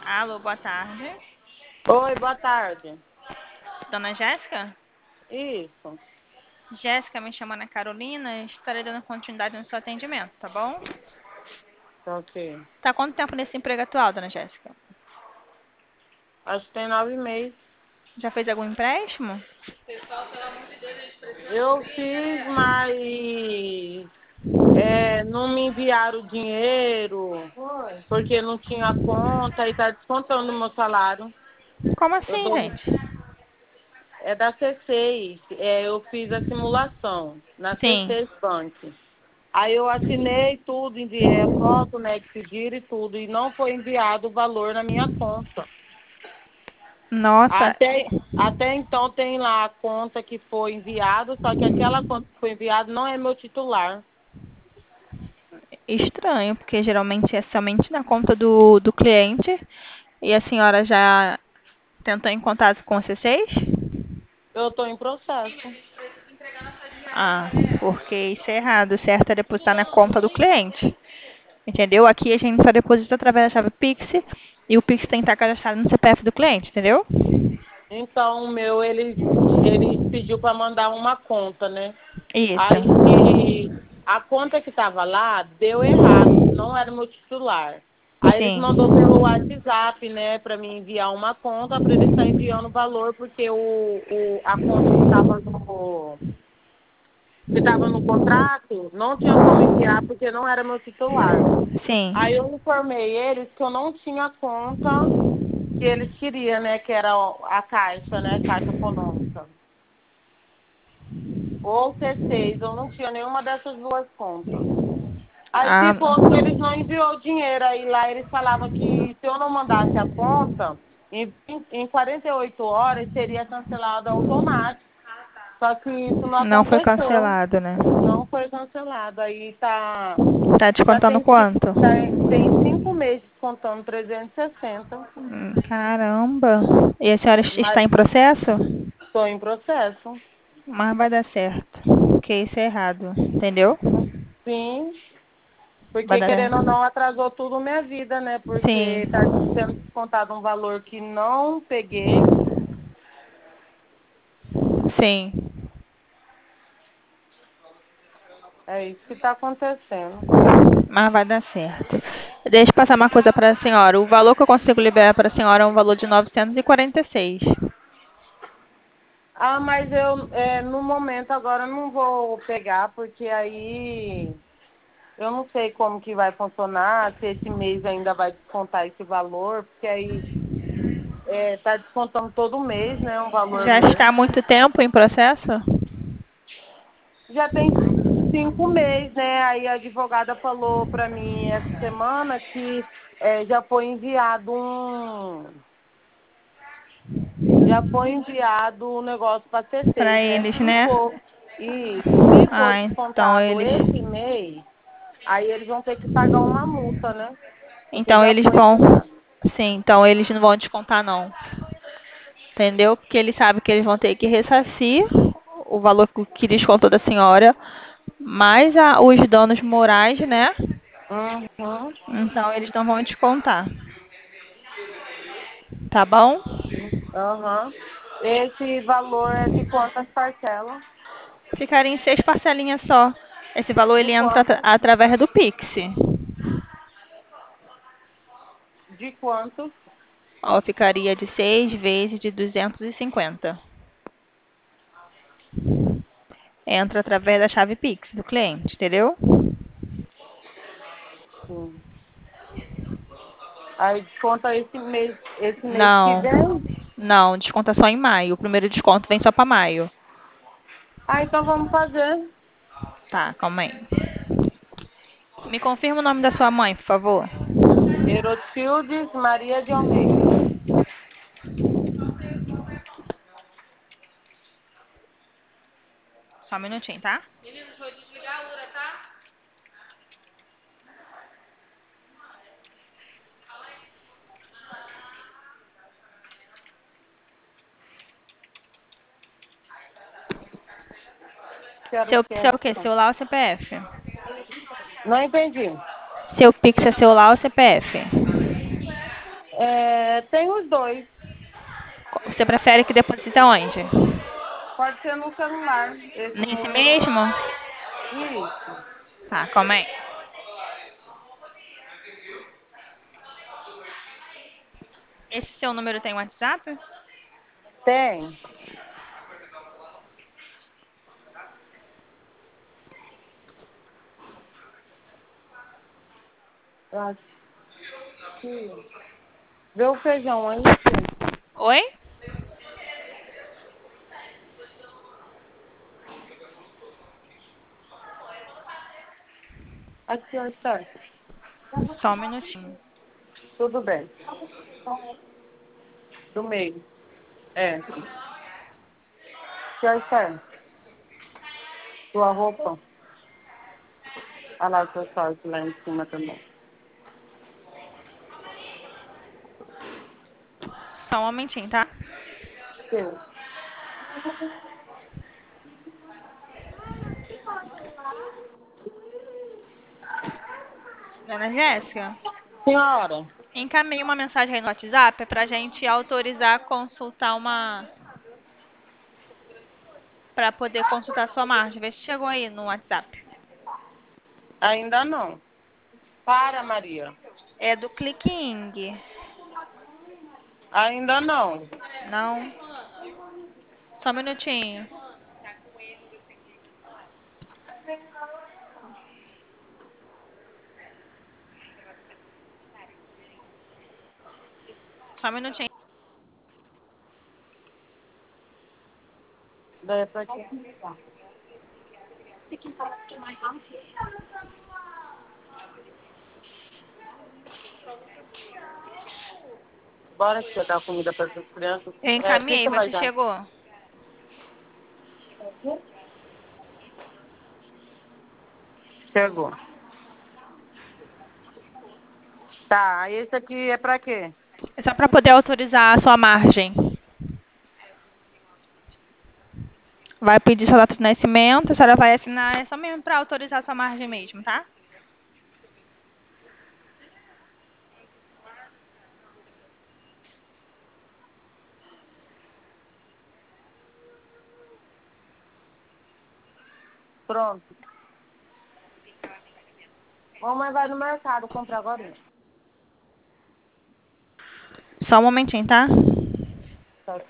Alô, boa tarde. Oi, boa tarde. Dona Jéssica? Isso, Jéssica, me chama Ana Carolina. Estarei dando continuidade no seu atendimento, tá bom? tá ok. Tá há quanto tempo nesse emprego atual, Dona Jéssica? Acho que tem 9 meses. Já fez algum empréstimo? Eu fiz, mas não me enviaram o dinheiro, porque não tinha conta e tá descontando o meu salário. Como Eu assim, dou, gente? é da C6, eu fiz a simulação na Sim. C6 Bank. Aí eu assinei tudo, enviei a foto, né, que pediram e tudo, e não foi enviado o valor na minha conta. Nossa, Até então tem lá a conta que foi enviada, só que aquela conta que foi enviada não é meu titular. estranho, porque geralmente é somente na conta do cliente. E a senhora já tentou em contato com o C6? Eu estou em processo. Ah, porque isso é errado. O certo é depositar na conta do cliente. Entendeu? Aqui a gente só deposita através da chave Pix e o Pix tem que estar cadastrado no CPF do cliente, entendeu? Então o meu, ele pediu para mandar uma conta, né? Isso. Aí a conta que estava lá deu errado, que não era meu titular. Aí eles Sim. mandou pelo WhatsApp, né, para me enviar uma conta para eles estar enviando o valor, porque a conta que estava no contrato, não tinha como enviar porque não era meu titular. Aí Sim. eu informei eles que eu não tinha conta que eles queriam, né? Que era a Caixa, né? Caixa Econômica. Ou C6, eu não tinha nenhuma dessas duas contas. Aí Ah, ficou que eles não enviou o dinheiro. Aí lá eles falavam que se eu não mandasse a conta, em 48 horas seria cancelado automático. Só que isso não não foi aconteceu. cancelado, né? Não foi cancelado. Aí tá. Tá Já descontando tem, quanto? tem 5 meses contando 360. Caramba. E a senhora está Mas em processo? estou em processo. Mas vai dar certo. Porque isso é errado. Entendeu? Sim, Vai porque dar. querendo ou não atrasou tudo minha vida, né? Porque Sim. está sendo descontado um valor que não peguei. Sim. É isso que está acontecendo. Mas vai dar certo. Deixa eu passar uma coisa para a senhora. O valor que eu consigo liberar para a senhora é um valor de 946. Ah, mas eu no momento agora não vou pegar, porque aí eu não sei como que vai funcionar, se esse mês ainda vai descontar esse valor, porque aí está descontando todo mês, né? Um valor Já está há meu. muito tempo em processo? Já tem 5 meses, né? Aí a advogada falou para mim essa semana que já foi enviado já foi enviado um negócio para Para C6, né? eles, Se né? for isso, se for Ah, então descontado eles. esse mês, aí eles vão ter que pagar uma multa, né? Porque Então já eles foi vão. enviado. Sim, então eles não vão descontar não. Entendeu? Porque eles sabem que eles vão ter que ressarcir o valor que descontou da senhora, mais os danos morais, né? Uhum. Então eles não vão descontar. Tá bom? Uhum. Esse valor é de quantas parcelas? Ficaria em 6 parcelinhas só. Esse valor De ele entra quanto? através do Pix. De quanto? Ó, ficaria de 6 vezes de 250. Entra através da chave Pix do cliente, entendeu? Sim. Aí desconta esse mês que Não, vem. não, desconta só em maio. O primeiro desconto vem só para maio. Ah, então vamos fazer. Tá, calma aí. Me confirma o nome da sua mãe, por favor. Erotildes Maria de Almeida. Só um minutinho, tá? Quero Seu Pix é que o quê? Celular ou CPF? Não entendi. Seu Pix é celular ou CPF? Tem os dois. Você prefere que deposite aonde? Pode ser no celular. Esse Nesse número. mesmo? Isso. Tá, calma aí. Esse seu número tem WhatsApp? Tem. Aqui. Vê o feijão aí, filho. Oi? Aqui, ó, está. Só um minutinho. Tudo bem. Do meio. É. Aqui, ó, está. Sua roupa. Olha lá o seu short lá em cima também. Só um momentinho, tá? Seu. Dona Jéssica, Senhora. encaminhe uma mensagem aí no WhatsApp pra gente autorizar a consultar uma. Pra poder consultar sua margem. Vê se chegou aí no WhatsApp. Ainda não. Para, Maria. É do Clicking. Ainda não. Não? Só um minutinho. Só um minutinho. Daí é pra quê? Bora que você dá comida para essas crianças. Eu É, o que encaminhei, você você vai dar? chegou? Chegou. Tá, esse aqui é pra quê? É só pra poder autorizar a sua margem. Vai pedir sua data de nascimento, a senhora vai assinar, é só mesmo pra autorizar a sua margem mesmo, tá? Pronto. Mamãe vai no mercado comprar agora. Só um momentinho, tá? Tá.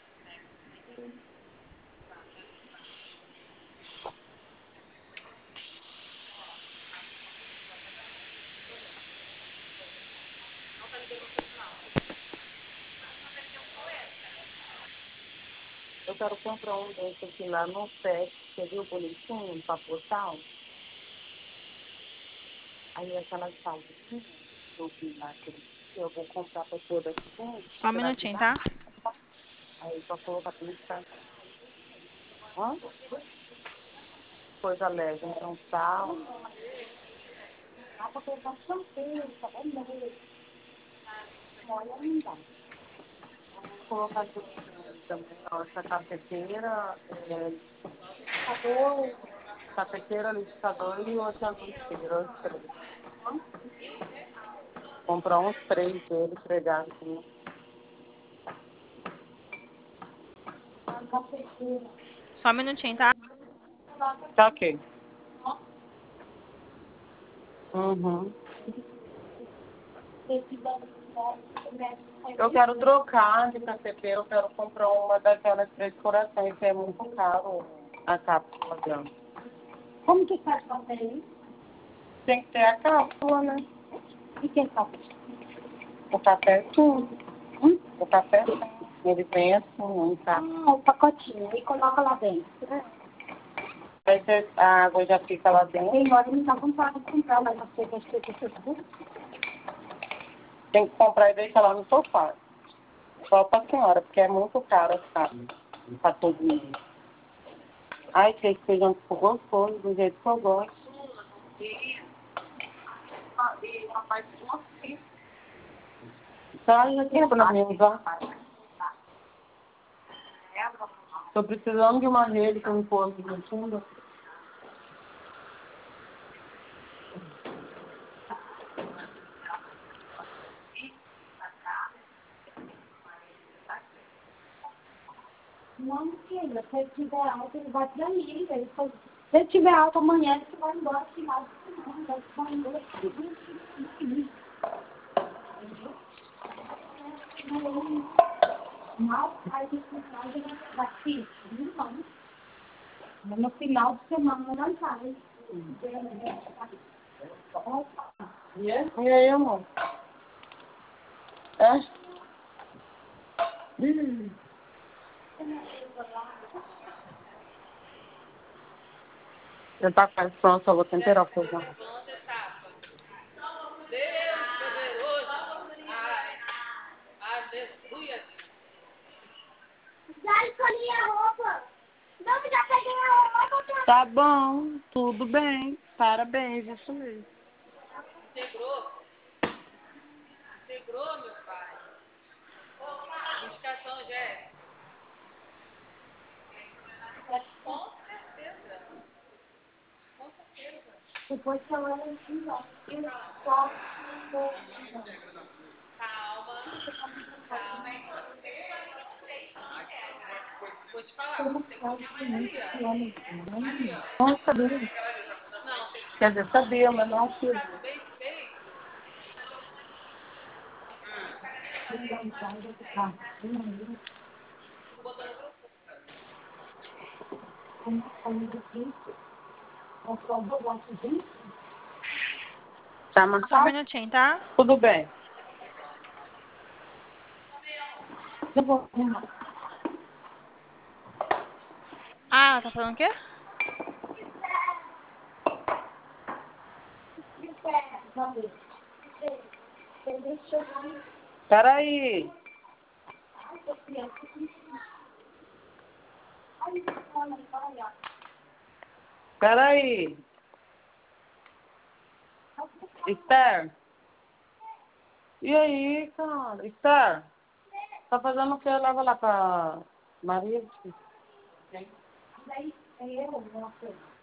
Eu quero comprar um desse aqui lá no pet. Você viu bonitinho pra postal? Aí aquela salva aqui, eu vi lá que eu vou comprar pra toda aqui. Só um Será que minutinho, dá? tá? Aí só colocar tudo que tá. Hã? Coisa leve, então sal. Dá pra colocar chanteiro, tá bom? Olha, não dá. Vou colocar tudo também, ó, essa cafeteira, liquidificador, cafeteira, liquidificador e o sanduícheiro, os três. Comprar uns três deles, pregar aqui. Só um minutinho, tá? Tá ok. Uhum. Eu quero trocar de cafeteira, eu quero comprar uma daquelas três corações, que é muito caro a cápsula dela. Como que faz pra ter isso? Tem que ter a cápsula, né? E que é cápsula? O café é tudo. O café, ele vem assim, um tá? O pacotinho, e coloca lá dentro. Aí a água já fica lá dentro. Tem hora não dá vontade de comprar, mas você vai ter que ter tudo. Tem que comprar e deixar lá no sofá. Só pra senhora, porque é muito caro, sabe? Pra todo mundo. Ai, que esse feijão ficou gostoso, do jeito que eu gosto. Traz aqui pra mim usar. Tô precisando de uma rede pra me pôr aqui no fundo. Não, filha, se ele tiver alta, ele vai pra mim. Se ele tiver alta amanhã, ele vai embora final de semana. Ele vai embora. Mal faz isso no final daqui. Não. No final de semana não faz. E aí, amor? É? Já tá quase pronto, só vou temperar o feijão. Já escolhi a roupa. Não, já peguei a roupa. Tá bom, tudo bem. Parabéns, isso mesmo. Integrou, meu pai. Indicação, Jéssica. Com certeza. Com certeza. Depois que ela assim, ó. Eu só vou. Calma. Calma. Vou te falar. Como Tem que faz comer mais muito ali, ó. Ali, ano. ó. Não sabia. Não, tem que Quer dizer, sabia, mas não ficar sabia. com beijo. Tá, mas Só um minutinho, tá? tudo bem. Eu vou arrumar. Ah, tá falando o quê? Peraí. Peraí. Esther. E aí, cara? Esther. Tá fazendo o que? Leva lá pra Maria. Daí, eu, nossa.